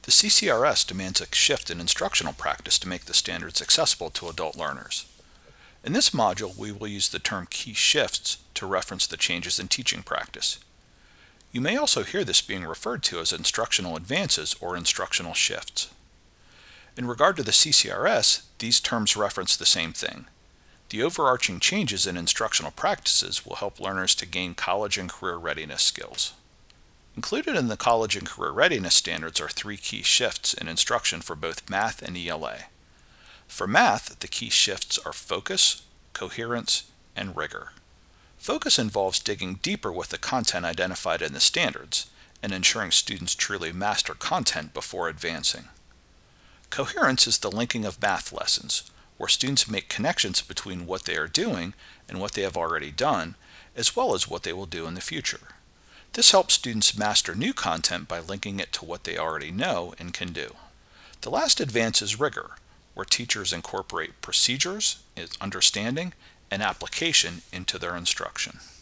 The CCRS demands a shift in instructional practice to make the standards accessible to adult learners. In this module, we will use the term key shifts to reference the changes in teaching practice. You may also hear this being referred to as instructional advances or instructional shifts. In regard to the CCRS, these terms reference the same thing. The overarching changes in instructional practices will help learners to gain college and career readiness skills. Included in the college and career readiness standards are 3 key shifts in instruction for both math and ELA. For math, the key shifts are focus, coherence, and rigor. Focus involves digging deeper with the content identified in the standards and ensuring students truly master content before advancing. Coherence is the linking of math lessons, where students make connections between what they are doing and what they have already done, as well as what they will do in the future. This helps students master new content by linking it to what they already know and can do. The last advance is rigor, where teachers incorporate procedures, understanding, and application into their instruction.